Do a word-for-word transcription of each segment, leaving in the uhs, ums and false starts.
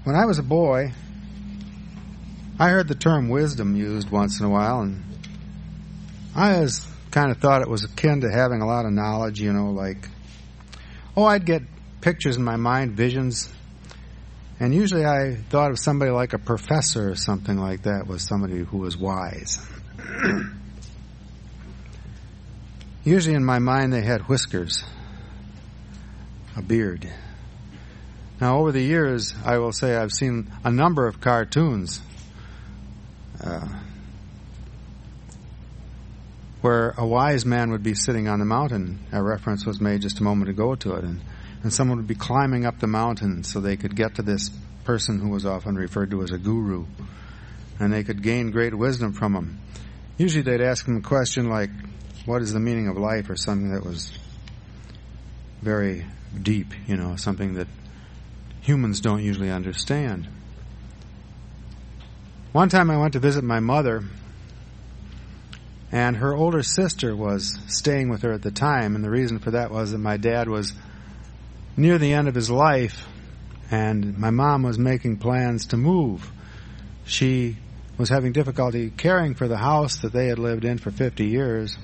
When I was a boy, I heard the term wisdom used once in a while, and I always kind of thought it was akin to having a lot of knowledge, you know, like, oh, I'd get pictures in my mind, visions, and usually I thought of somebody like a professor or something like that was somebody who was wise. Usually in my mind they had whiskers, a beard. Now, over the years, I will say I've seen a number of cartoons uh, where a wise man would be sitting on the mountain. A reference was made just a moment ago to it. And, and someone would be climbing up the mountain so they could get to this person who was often referred to as a guru. And they could gain great wisdom from him. Usually they'd ask him a question like, what is the meaning of life? Or something that was very deep, you know, something that humans don't usually understand. One time I went to visit my mother, and her older sister was staying with her at the time, and the reason for that was that my dad was near the end of his life, and my mom was making plans to move. She was having difficulty caring for the house that they had lived in for fifty years,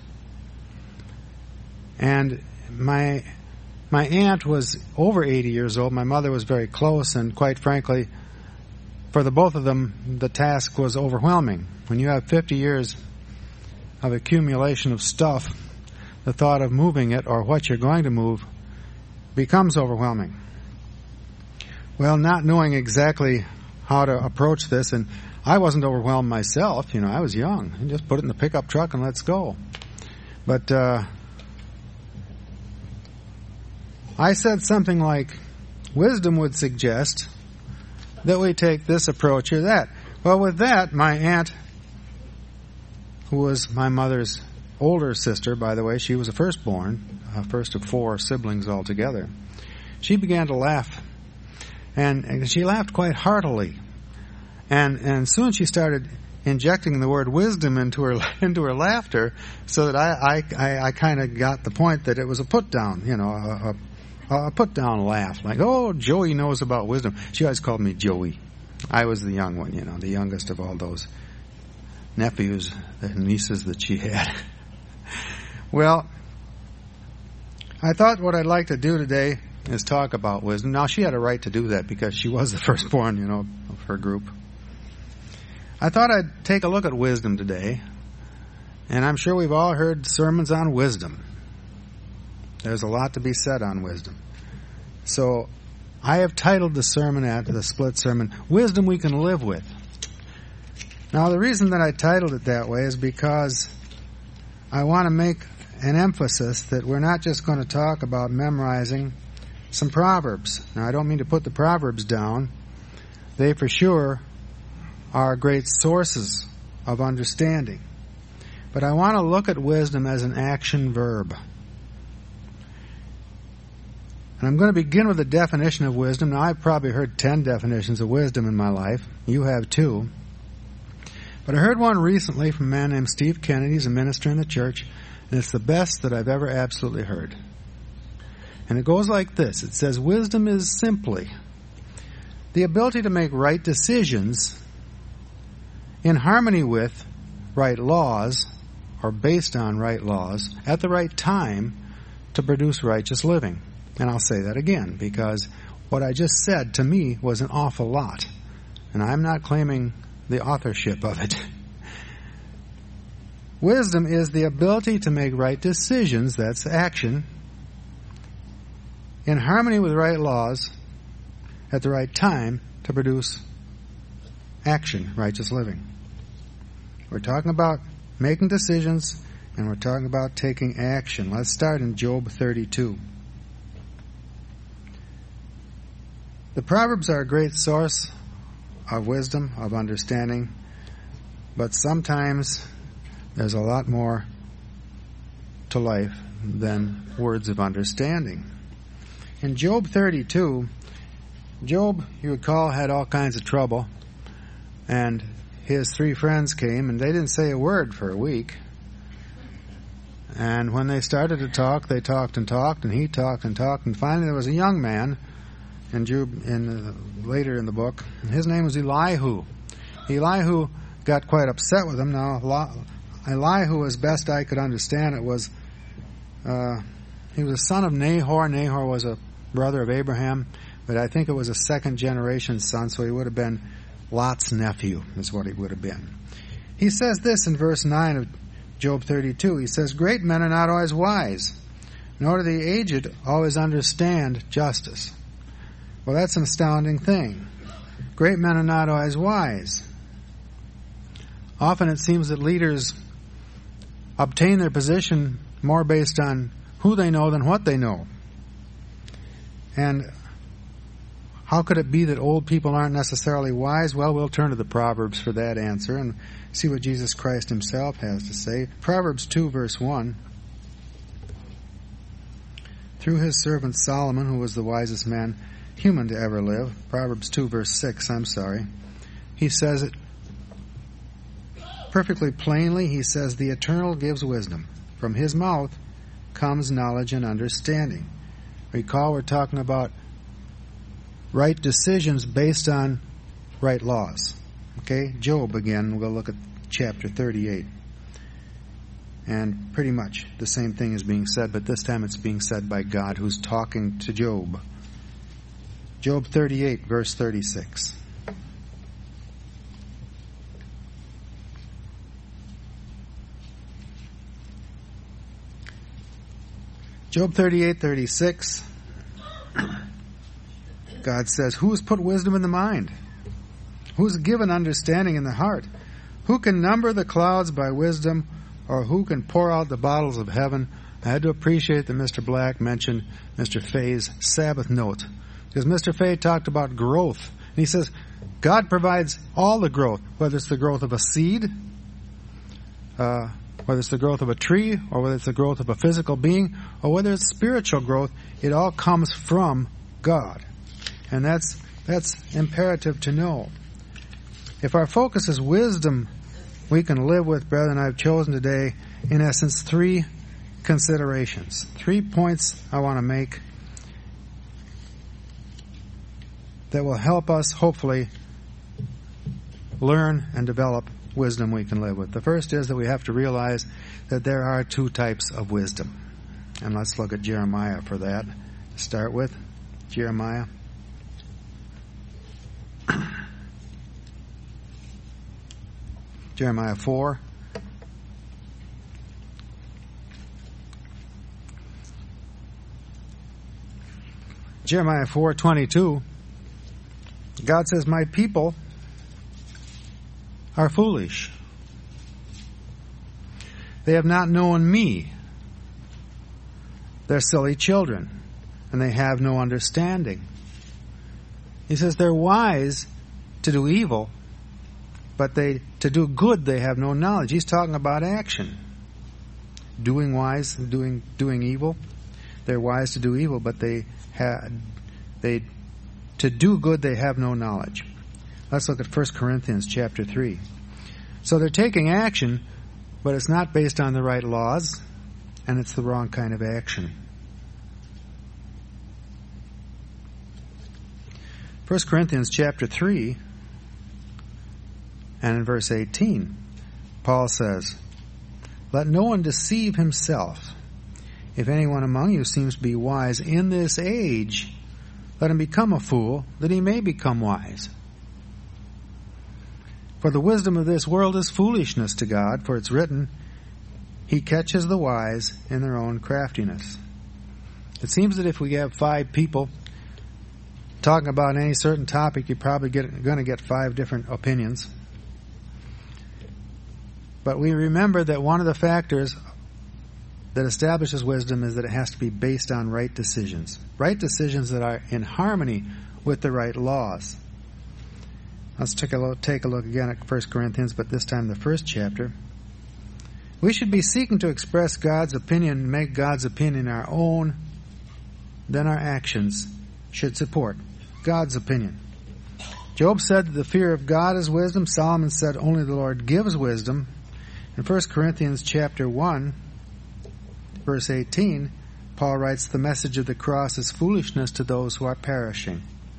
and my My aunt was over eighty years old. My mother was very close, and quite frankly, for the both of them, the task was overwhelming. When you have fifty years of accumulation of stuff, the thought of moving it or what you're going to move becomes overwhelming. Well, not knowing exactly how to approach this, and I wasn't overwhelmed myself. You know, I was young. I just put it in the pickup truck and let's go. But uh I said something like, wisdom would suggest that we take this approach or that. Well, with that, my aunt, who was my mother's older sister, by the way, she was a firstborn, uh, first of four siblings altogether, she began to laugh. And, and she laughed quite heartily. And, and soon she started injecting the word wisdom into her into her laughter, so that I, I, I, I kind of got the point that it was a put-down, you know, a, a A put-down laugh, like, oh, Joey knows about wisdom. She always called me Joey. I was the young one, you know, the youngest of all those nephews and nieces that she had. Well, I thought what I'd like to do today is talk about wisdom. Now, she had a right to do that because she was the firstborn, you know, of her group. I thought I'd take a look at wisdom today, and I'm sure we've all heard sermons on wisdom. There's a lot to be said on wisdom. So I have titled the sermon, after the split sermon, Wisdom We Can Live With. Now, the reason that I titled it that way is because I want to make an emphasis that we're not just going to talk about memorizing some Proverbs. Now, I don't mean to put the Proverbs down. They, for sure, are great sources of understanding. But I want to look at wisdom as an action verb. And I'm going to begin with a definition of wisdom. Now, I've probably heard ten definitions of wisdom in my life. You have too. But I heard one recently from a man named Steve Kennedy. He's a minister in the church, and it's the best that I've ever absolutely heard. And it goes like this. It says, wisdom is simply the ability to make right decisions in harmony with right laws, or based on right laws, at the right time to produce righteous living. And I'll say that again, because what I just said to me was an awful lot. And I'm not claiming the authorship of it. Wisdom is the ability to make right decisions, that's action, in harmony with right laws, at the right time to produce action, righteous living. We're talking about making decisions, and we're talking about taking action. Let's start in Job thirty-two. The Proverbs are a great source of wisdom, of understanding, but sometimes there's a lot more to life than words of understanding. In Job thirty-two, Job, you recall, had all kinds of trouble, and his three friends came, and they didn't say a word for a week. And when they started to talk, they talked and talked, and he talked and talked, and finally there was a young man in Job, in uh, later in the book. His name was Elihu. Elihu got quite upset with him. Now, Elihu, as best I could understand it, was uh, he was a son of Nahor. Nahor was a brother of Abraham, but I think it was a second generation son, so he would have been Lot's nephew, is what he would have been. He says this in verse nine of Job thirty-two. He says, "Great men are not always wise, nor do the aged always understand justice." Well, that's an astounding thing. Great men are not always wise. Often it seems that leaders obtain their position more based on who they know than what they know. And how could it be that old people aren't necessarily wise? Well, we'll turn to the Proverbs for that answer and see what Jesus Christ himself has to say. Proverbs two, verse one. Through his servant Solomon, who was the wisest man human to ever live, Proverbs two, verse six, I'm sorry, he says it perfectly plainly. He says, "The Eternal gives wisdom. From his mouth comes knowledge and understanding." Recall, we're talking about right decisions based on right laws. Okay, Job again, we'll look at chapter thirty-eight. And pretty much the same thing is being said, but this time it's being said by God, who's talking to Job. Job thirty-eight, verse thirty-six. Job thirty-eight, thirty-six. God says, "Who has put wisdom in the mind? Who has given understanding in the heart? Who can number the clouds by wisdom, or who can pour out the bottles of heaven?" I had to appreciate that Mister Black mentioned Mister Fay's Sabbath note, because Mister Fay talked about growth. And he says, God provides all the growth, whether it's the growth of a seed, uh, whether it's the growth of a tree, or whether it's the growth of a physical being, or whether it's spiritual growth. It all comes from God. And that's that's imperative to know. If our focus is wisdom, we can live with, brethren, I've chosen today, in essence, three considerations. Three points I want to make that will help us, hopefully, learn and develop wisdom we can live with. The first is that we have to realize that there are two types of wisdom. And let's look at Jeremiah for that. To start with, Jeremiah. Jeremiah four. Jeremiah four twenty-two. God says, "My people are foolish. They have not known me. They're silly children, and they have no understanding." He says they're wise to do evil, but they to do good they have no knowledge. He's talking about action. Doing wise and doing doing evil. They're wise to do evil, but they have they to do good they have no knowledge. Let's look at First Corinthians chapter three. So they're taking action, but it's not based on the right laws, and it's the wrong kind of action. First Corinthians chapter three, and in verse eighteen, Paul says, "Let no one deceive himself. If anyone among you seems to be wise in this age, let him become a fool, that he may become wise. For the wisdom of this world is foolishness to God, for it's written, He catches the wise in their own craftiness." It seems that if we have five people talking about any certain topic, you're probably going to get five different opinions. But we remember that one of the factors that establishes wisdom is that it has to be based on right decisions. Right decisions that are in harmony with the right laws. Let's take a look, take a look again at First Corinthians, but this time the first chapter. We should be seeking to express God's opinion and make God's opinion our own. Then our actions should support God's opinion. Job said that the fear of God is wisdom. Solomon said only the Lord gives wisdom. In First Corinthians chapter one, verse eighteen, Paul writes, "The message of the cross is foolishness to those who are perishing."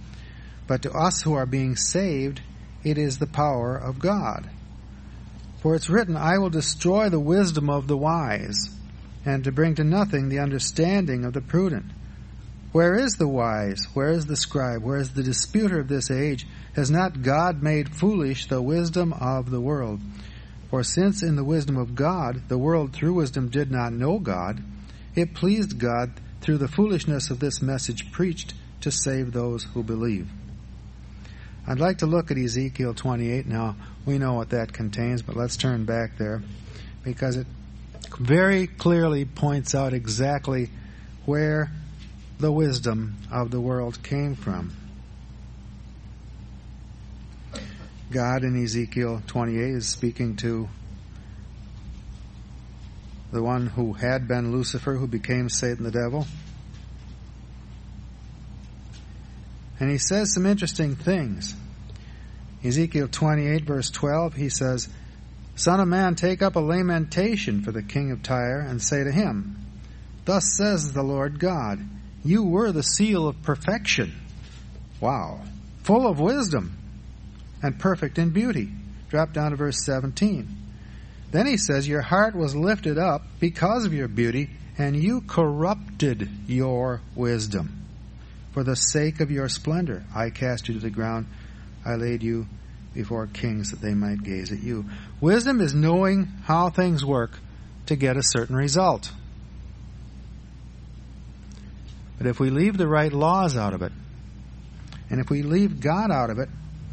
But to us who are being saved, it is the power of God. For it's written, I will destroy the wisdom of the wise, and to bring to nothing the understanding of the prudent. Where is the wise? Where is the scribe? Where is the disputer of this age? Has not God made foolish the wisdom of the world? For since in the wisdom of God, the world through wisdom did not know God, it pleased God through the foolishness of this message preached to save those who believe. I'd like to look at Ezekiel twenty-eight now. We know what that contains, but let's turn back there, because it very clearly points out exactly where the wisdom of the world came from. God in Ezekiel twenty-eight is speaking to the one who had been Lucifer, who became Satan the devil. And he says some interesting things. Ezekiel twenty-eight, verse twelve, he says, Son of man, take up a lamentation for the king of Tyre, and say to him, Thus says the Lord God, you were the seal of perfection. Wow. Full of wisdom and perfect in beauty. Drop down to verse seventeen. Then he says, Your heart was lifted up because of your beauty, and you corrupted your wisdom. For the sake of your splendor, I cast you to the ground. I laid you before kings that they might gaze at you. Wisdom is knowing how things work to get a certain result. But if we leave the right laws out of it, and if we leave God out of it,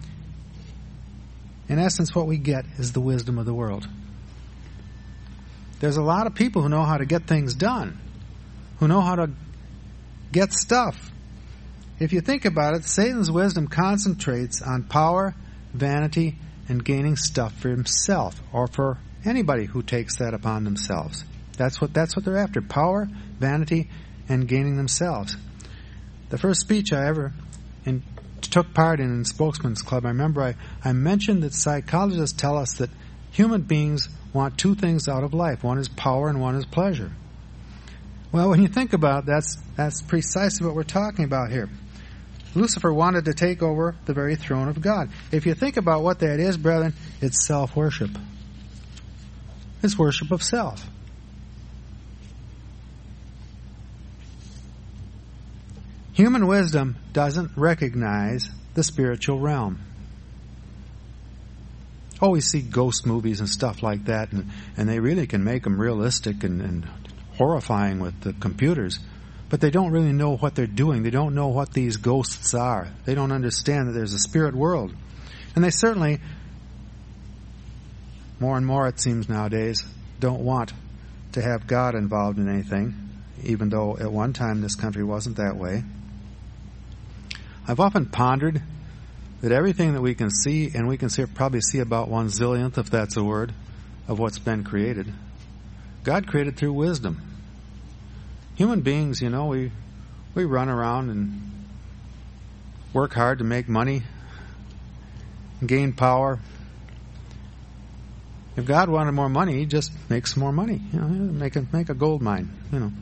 in essence what we get is the wisdom of the world. There's a lot of people who know how to get things done, who know how to get stuff. If you think about it, Satan's wisdom concentrates on power, vanity, and gaining stuff for himself, or for anybody who takes that upon themselves. That's what that's what they're after: power, vanity, and gaining themselves. The first speech I ever in, took part in in Spokesman's Club, I remember I, I mentioned that psychologists tell us that human beings want two things out of life. One is power and one is pleasure. Well, when you think about it, that's, that's precisely what we're talking about here. Lucifer wanted to take over the very throne of God. If you think about what that is, brethren, it's self-worship. It's worship of self. Human wisdom doesn't recognize the spiritual realm. Oh, we see ghost movies and stuff like that, and, and they really can make them realistic and, and horrifying with the computers. But they don't really know what they're doing. They don't know what these ghosts are. They don't understand that there's a spirit world. And they certainly, more and more it seems nowadays, don't want to have God involved in anything, even though at one time this country wasn't that way. I've often pondered that everything that we can see, and we can see, probably see about one zillionth, if that's a word, of what's been created, God created through wisdom. Human beings, you know, we we run around and work hard to make money, gain power. If God wanted more money, He'd just make some more money. You know, make a make a gold mine. You know.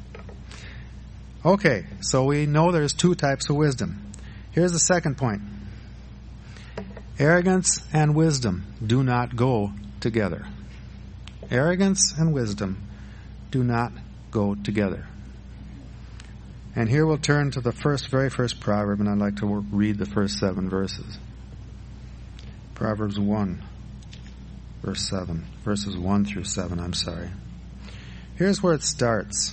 Okay, so we know there's two types of wisdom. Here's the second point. Arrogance and wisdom do not go together. Arrogance and wisdom do not go together. And here we'll turn to the first, very first proverb, and I'd like to read the first seven verses. Proverbs one, verse seven. Verses one through seven, I'm sorry. Here's where it starts.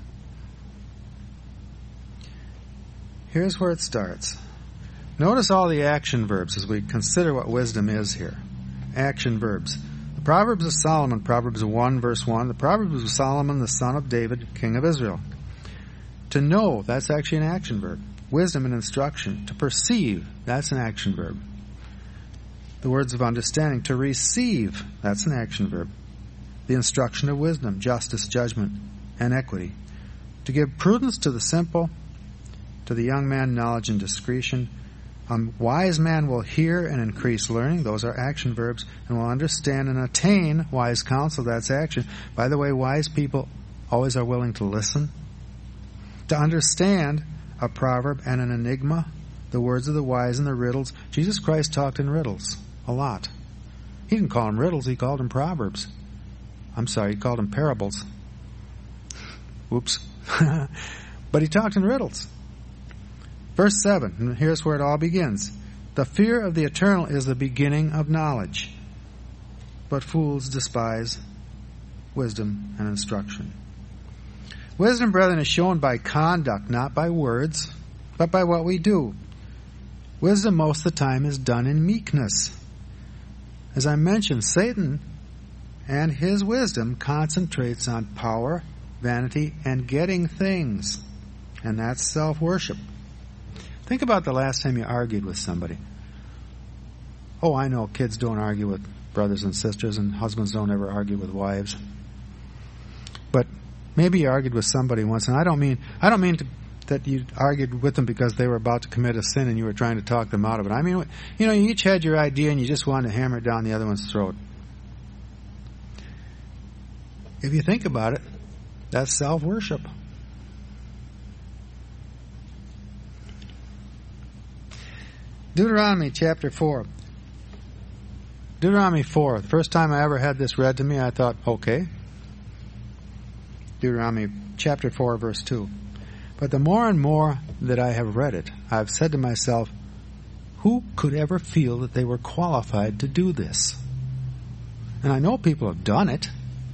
Here's where it starts. Notice all the action verbs as we consider what wisdom is here. Action verbs. The Proverbs of Solomon, Proverbs one, verse one. The Proverbs of Solomon, the son of David, king of Israel. To know, that's actually an action verb. Wisdom and instruction. To perceive, that's an action verb. The words of understanding. To receive, that's an action verb. The instruction of wisdom, justice, judgment, and equity. To give prudence to the simple, to the young man knowledge and discretion. A wise man will hear and increase learning. Those are action verbs. And will understand and attain wise counsel. That's action. By the way, wise people always are willing to listen. To understand a proverb and an enigma. the words of the wise and the riddles. Jesus Christ talked in riddles a lot. He didn't call them riddles, he called them proverbs. I'm sorry, he called them parables. Whoops. But he talked in riddles. Verse seven, and here's where it all begins. The fear of the eternal is the beginning of knowledge, but fools despise wisdom and instruction. Wisdom, brethren, is shown by conduct, not by words, but by what we do. Wisdom most of the time is done in meekness. As I mentioned, Satan and his wisdom concentrates on power, vanity, and getting things. And that's self-worship. Think about the last time you argued with somebody. Oh, I know kids don't argue with brothers and sisters, and husbands don't ever argue with wives. But maybe you argued with somebody once, and I don't mean I don't mean to, that you argued with them because they were about to commit a sin and you were trying to talk them out of it. I mean, you know, you each had your idea and you just wanted to hammer it down the other one's throat. If you think about it, that's self-worship. Deuteronomy chapter four. Deuteronomy four. The first time I ever had this read to me, I thought, okay. Deuteronomy chapter four, verse two. But the more and more that I have read it, I have said to myself, who could ever feel that they were qualified to do this? And I know people have done it.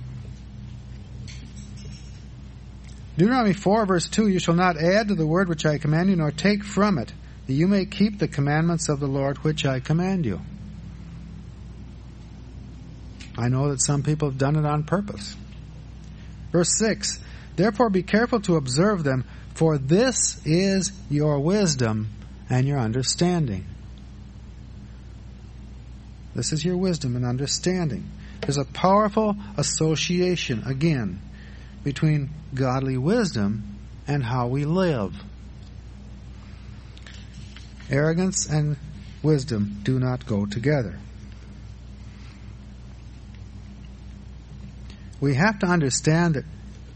Deuteronomy four, verse two, you shall not add to the word which I command you, nor take from it, that you may keep the commandments of the Lord which I command you. I know that some people have done it on purpose. Verse six, therefore be careful to observe them, for this is your wisdom and your understanding. This is your wisdom and understanding. There's a powerful association, again, between godly wisdom and how we live. Arrogance and wisdom do not go together. We have to understand that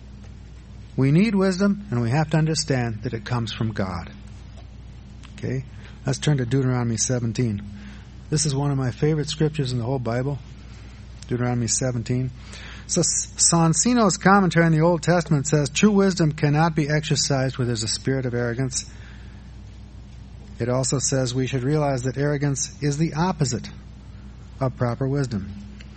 we need wisdom, and we have to understand that it comes from God. Okay? Let's turn to Deuteronomy seventeen. This is one of my favorite scriptures in the whole Bible. Deuteronomy seventeen. So Sonsino's commentary on the Old Testament says, true wisdom cannot be exercised where there's a spirit of arrogance. It also says we should realize that arrogance is the opposite of proper wisdom.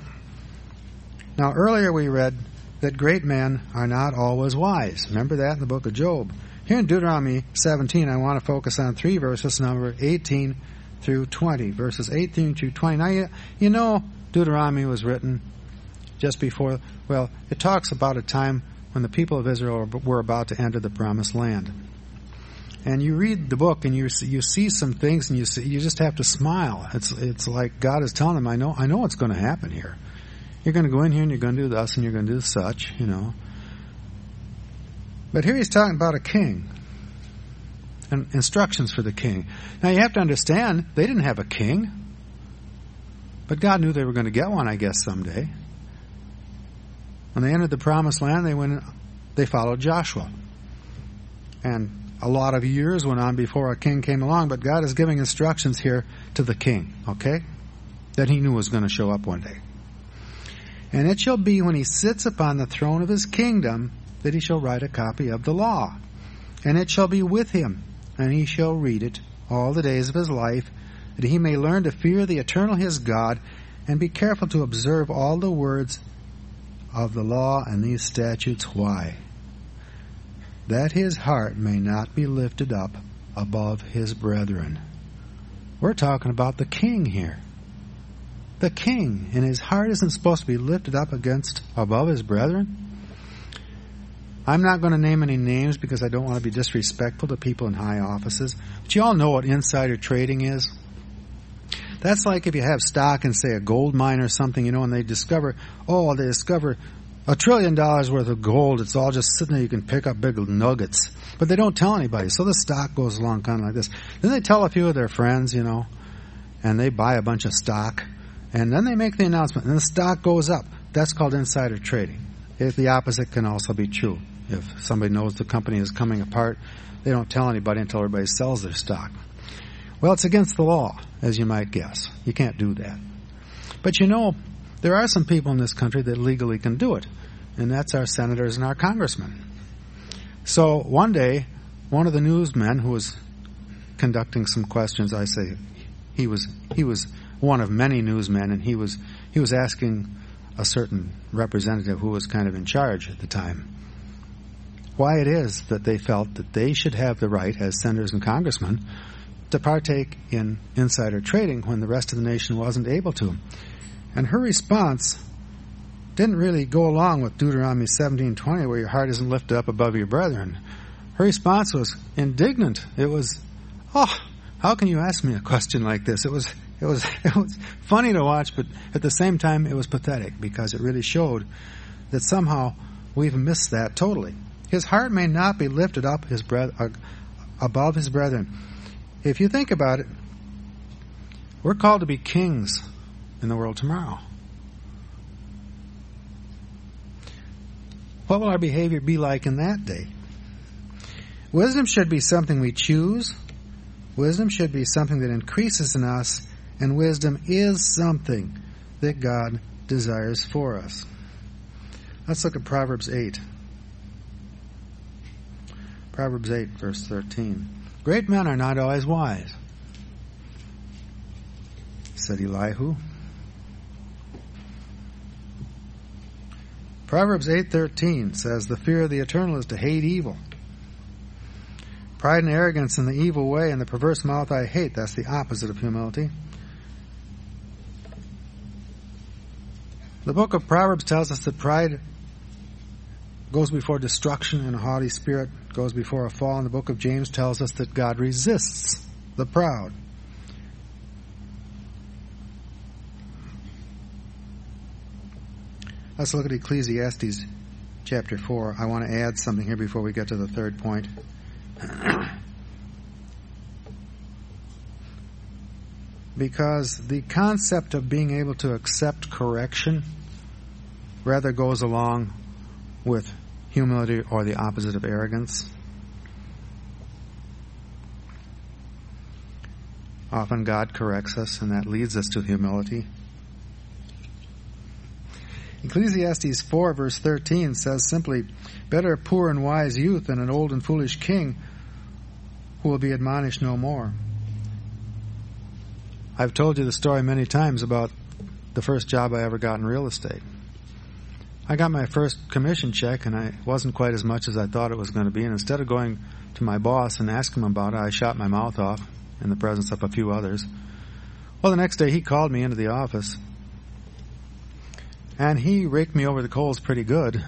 Now, earlier we read that great men are not always wise. Remember that in the book of Job. Here in Deuteronomy seventeen, I want to focus on three verses, number eighteen through twenty. Verses eighteen through twenty. Now, you, you know Deuteronomy was written just before, well, it talks about a time when the people of Israel were about to enter the promised land. And you read the book and you you see some things and you see, you just have to smile. It's it's like God is telling them, I know I know what's going to happen here. You're going to go in here and you're going to do this and you're going to do such, you know. But here he's talking about a king and instructions for the king. Now you have to understand, they didn't have a king. But God knew they were going to get one, I guess, someday. When they entered the promised land, they went, they followed Joshua. And a lot of years went on before a king came along, but God is giving instructions here to the king, okay? That he knew was going to show up one day. And it shall be when he sits upon the throne of his kingdom that he shall write a copy of the law. And it shall be with him, and he shall read it all the days of his life, that he may learn to fear the eternal his God, and be careful to observe all the words of the law and these statutes. Why? That his heart may not be lifted up above his brethren. We're talking about the king here. The king, and his heart isn't supposed to be lifted up against above his brethren. I'm not going to name any names because I don't want to be disrespectful to people in high offices. But you all know what insider trading is. That's like if you have stock in, say, a gold mine or something, you know, and they discover, oh, they discover a trillion dollars worth of gold. It's all just sitting there. You can pick up big nuggets. But they don't tell anybody. So the stock goes along kind of like this. Then they tell a few of their friends, you know, and they buy a bunch of stock. And then they make the announcement, and the stock goes up. That's called insider trading. If the opposite can also be true. If somebody knows the company is coming apart, they don't tell anybody until everybody sells their stock. Well, it's against the law, as you might guess. You can't do that. But you know, there are some people in this country that legally can do it, and that's our senators and our congressmen. So one day, one of the newsmen who was conducting some questions, I say he was he was one of many newsmen, and he was he was asking a certain representative who was kind of in charge at the time why it is that they felt that they should have the right, as senators and congressmen, to partake in insider trading when the rest of the nation wasn't able to. And her response didn't really go along with Deuteronomy seventeen twenty, where your heart isn't lifted up above your brethren. Her response was indignant. It was, oh, how can you ask me a question like this? It was it was it was funny to watch, but at the same time it was pathetic, because it really showed that somehow we've missed that totally. His heart may not be lifted up his bre- uh, above his brethren. If you think about it, we're called to be kings in the world tomorrow. What will our behavior be like in that day? Wisdom should be something we choose. Wisdom should be something that increases in us, and wisdom is something that God desires for us. Let's look at Proverbs eight. Proverbs eight, verse thirteen. Great men are not always wise, said Elihu. Proverbs eight thirteen says, the fear of the eternal is to hate evil. Pride and arrogance in the evil way and the perverse mouth I hate. That's the opposite of humility. The book of Proverbs tells us that pride goes before destruction, and a haughty spirit goes before a fall. And the book of James tells us that God resists the proud. Let's look at Ecclesiastes chapter four. I want to add something here before we get to the third point. Because the concept of being able to accept correction rather goes along with humility, or the opposite of arrogance. Often God corrects us, and that leads us to humility. Ecclesiastes four verse thirteen says simply, better a poor and wise youth than an old and foolish king who will be admonished no more. I've told you the story many times about the first job I ever got in real estate. I got my first commission check, and it wasn't quite as much as I thought it was going to be, and instead of going to my boss and asking him about it, I shot my mouth off in the presence of a few others. Well, the next day he called me into the office, and he raked me over the coals pretty good.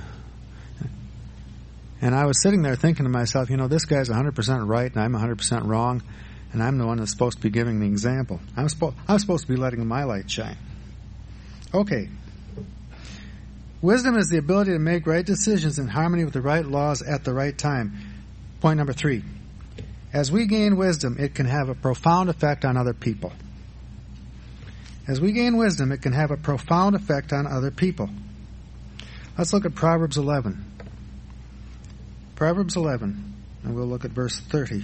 And I was sitting there thinking to myself, you know, this guy's one hundred percent right and I'm one hundred percent wrong, and I'm the one that's supposed to be giving the example. I'm, spo- I'm supposed to be letting my light shine. Okay. Wisdom is the ability to make right decisions in harmony with the right laws at the right time. Point number three. As we gain wisdom, it can have a profound effect on other people. As we gain wisdom, it can have a profound effect on other people. Let's look at Proverbs eleven. Proverbs eleven, and we'll look at verse thirty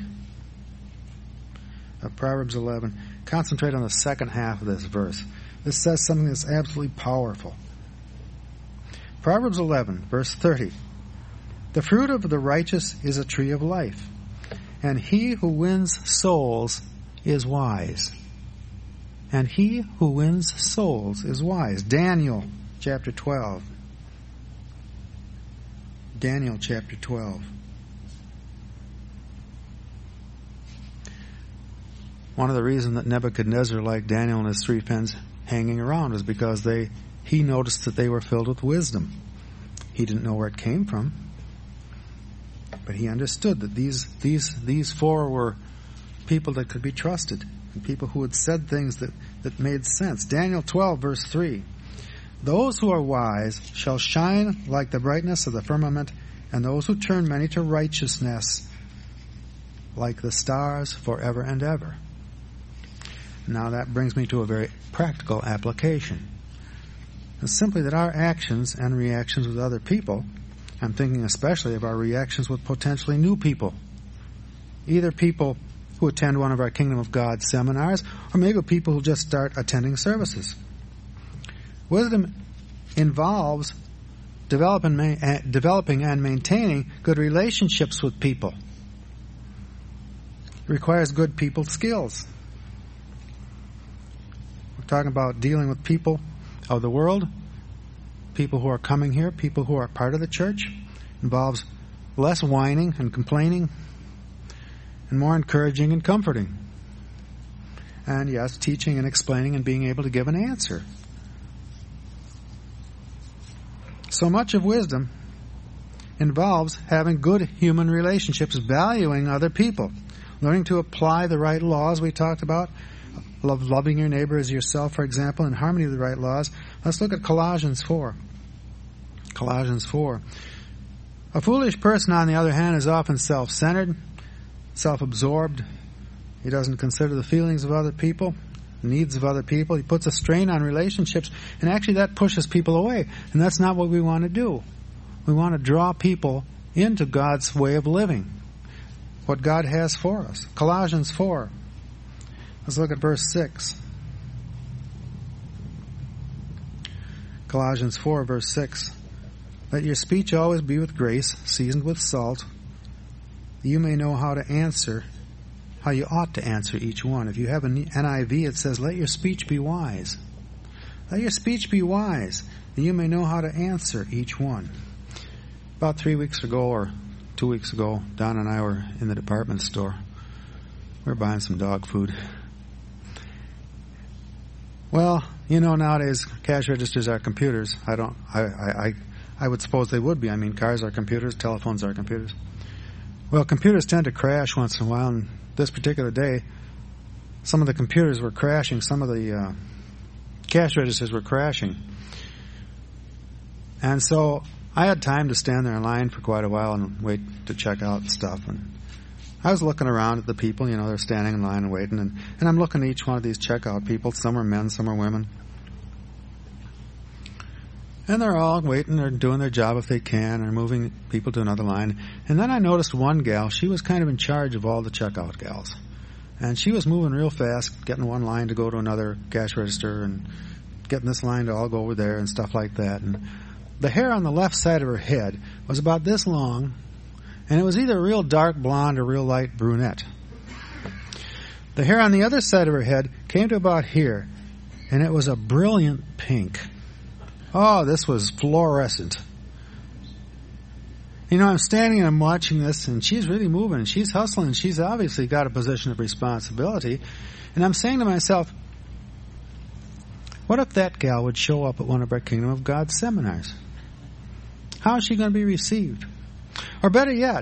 of Proverbs eleven. Concentrate on the second half of this verse. This says something that's absolutely powerful. Proverbs eleven, verse thirty. The fruit of the righteous is a tree of life, and he who wins souls is wise. And he who wins souls is wise. Daniel chapter twelve. Daniel chapter twelve. One of the reasons that Nebuchadnezzar liked Daniel and his three friends hanging around was because they he noticed that they were filled with wisdom. He didn't know where it came from, but he understood that these these these four were people that could be trusted, and people who had said things that, that made sense. Daniel twelve, verse three. Those who are wise shall shine like the brightness of the firmament, and those who turn many to righteousness like the stars forever and ever. Now that brings me to a very practical application. It's simply that our actions and reactions with other people, I'm thinking especially of our reactions with potentially new people, either people who attend one of our Kingdom of God seminars, or maybe people who just start attending services. Wisdom involves developing, uh, developing and maintaining good relationships with people. It requires good people skills. We're talking about dealing with people of the world, people who are coming here, people who are part of the church. It involves less whining and complaining and more encouraging and comforting. And yes, teaching and explaining and being able to give an answer. So much of wisdom involves having good human relationships, valuing other people, learning to apply the right laws we talked about, love, loving your neighbor as yourself, for example, in harmony with the right laws. Let's look at Colossians four. Colossians four. A foolish person, on the other hand, is often self-centered, self-absorbed. He doesn't consider the feelings of other people, the needs of other people. He puts a strain on relationships, and actually that pushes people away. And that's not what we want to do. We want to draw people into God's way of living, what God has for us. Colossians four. Let's look at verse six. Colossians four, verse six. Let your speech always be with grace, seasoned with salt, that you may know how to answer, how you ought to answer each one. If you have an N I V, it says, let your speech be wise. Let your speech be wise, that you may know how to answer each one. About three weeks ago, or two weeks ago, Don and I were in the department store. We were buying some dog food. Well, you know, nowadays cash registers are computers. I don't, I, I, I, I would suppose they would be. I mean, cars are computers, telephones are computers. Well, computers tend to crash once in a while, and this particular day, some of the computers were crashing, some of the uh, cash registers were crashing. And so I had time to stand there in line for quite a while and wait to check out stuff. And I was looking around at the people, you know, they're standing in line and waiting, and, and I'm looking at each one of these checkout people. Some are men, some are women. And they're all waiting, they're doing their job if they can, or moving people to another line. And then I noticed one gal, she was kind of in charge of all the checkout gals. And she was moving real fast, getting one line to go to another cash register, and getting this line to all go over there, and stuff like that. And the hair on the left side of her head was about this long, and it was either real dark blonde or real light brunette. The hair on the other side of her head came to about here, and it was a brilliant pink. Oh, this was fluorescent. You know, I'm standing and I'm watching this, and she's really moving, and she's hustling, and she's obviously got a position of responsibility. And I'm saying to myself, what if that gal would show up at one of our Kingdom of God seminars? How is she going to be received? Or better yet,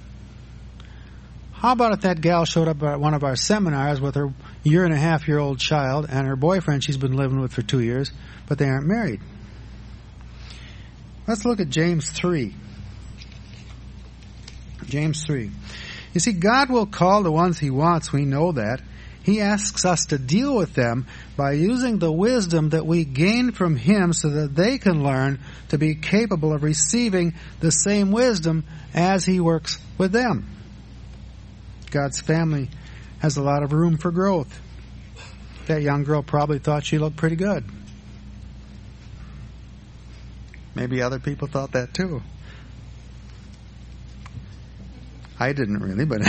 how about if that gal showed up at one of our seminars with her year and a half year old child and her boyfriend she's been living with for two years, but they aren't married? Let's look at James three. James three. You see, God will call the ones He wants, we know that. He asks us to deal with them by using the wisdom that we gain from Him so that they can learn to be capable of receiving the same wisdom as He works with them. God's family has a lot of room for growth. That young girl probably thought she looked pretty good. Maybe other people thought that too. I didn't really, but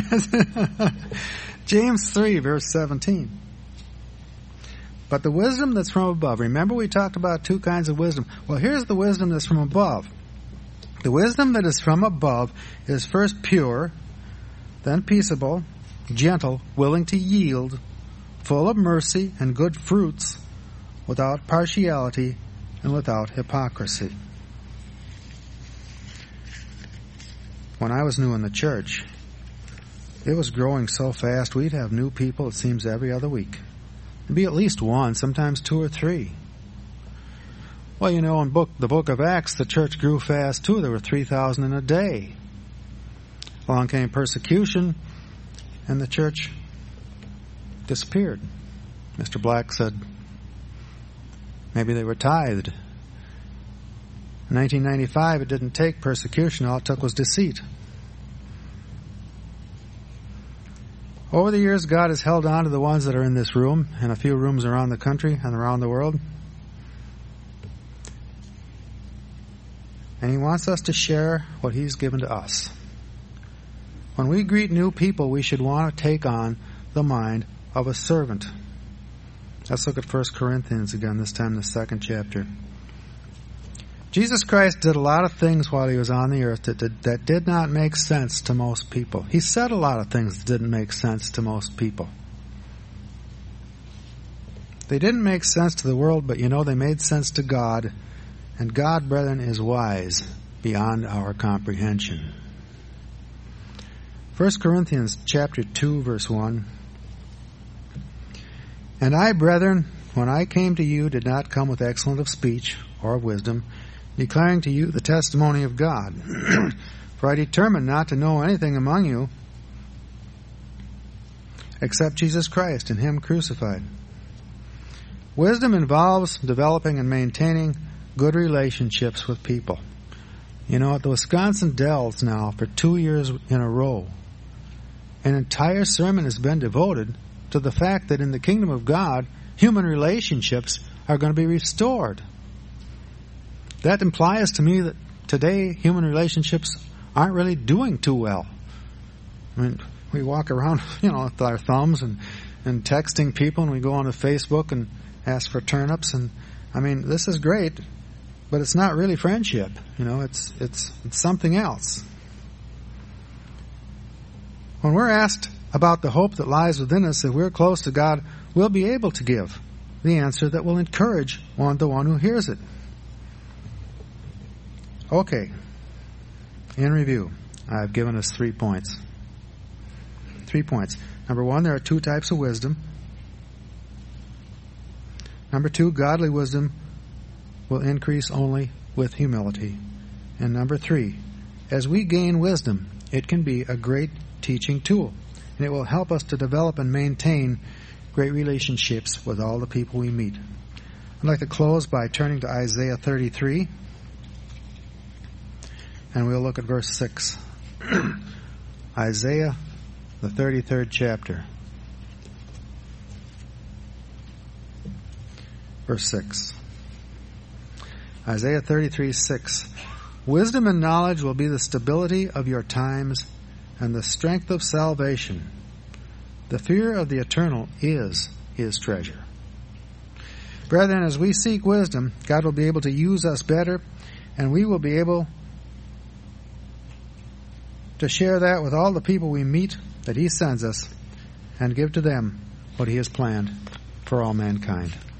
James three, verse seventeen. But the wisdom that's from above. Remember we talked about two kinds of wisdom. Well, here's the wisdom that's from above. The wisdom that is from above is first pure, then peaceable, gentle, willing to yield, full of mercy and good fruits, without partiality and without hypocrisy. When I was new in the church, it was growing so fast, we'd have new people, it seems, every other week. It'd be at least one, sometimes two or three. Well, you know, in book, the book of Acts, the church grew fast too. There were three thousand in a day. Along came persecution, and the church disappeared. Mister Black said maybe they were tithed. In nineteen ninety-five, it didn't take persecution. All it took was deceit. Over the years, God has held on to the ones that are in this room and a few rooms around the country and around the world. And He wants us to share what He's given to us. When we greet new people, we should want to take on the mind of a servant. Let's look at First Corinthians again, this time the second chapter. Jesus Christ did a lot of things while He was on the earth that did, that did not make sense to most people. He said a lot of things that didn't make sense to most people. They didn't make sense to the world, but you know, they made sense to God. And God, brethren, is wise beyond our comprehension. First Corinthians chapter two, verse one. And I, brethren, when I came to you, did not come with excellence of speech or of wisdom, declaring to you the testimony of God. For I determined not to know anything among you except Jesus Christ and Him crucified. Wisdom involves developing and maintaining good relationships with people. You know, at the Wisconsin Dells now, for two years in a row, an entire sermon has been devoted to the fact that in the kingdom of God, human relationships are going to be restored. That implies to me that today human relationships aren't really doing too well. I mean, we walk around, you know, with our thumbs and, and texting people, and we go onto Facebook and ask for turnips, and I mean, this is great, but it's not really friendship. You know, it's it's it's something else. When we're asked about the hope that lies within us, if we're close to God, we'll be able to give the answer that will encourage one the one who hears it. Okay. In review, I've given us three points. Three points. Number one, there are two types of wisdom. Number two, godly wisdom will increase only with humility. And number three, as we gain wisdom, it can be a great teaching tool. And it will help us to develop and maintain great relationships with all the people we meet. I'd like to close by turning to Isaiah thirty-three. And we'll look at verse six. Isaiah, the thirty-third chapter. Verse six. Isaiah thirty-three, six. Wisdom and knowledge will be the stability of your times and the strength of salvation. The fear of the eternal is His treasure. Brethren, as we seek wisdom, God will be able to use us better, and we will be able to share that with all the people we meet that He sends us and give to them what He has planned for all mankind.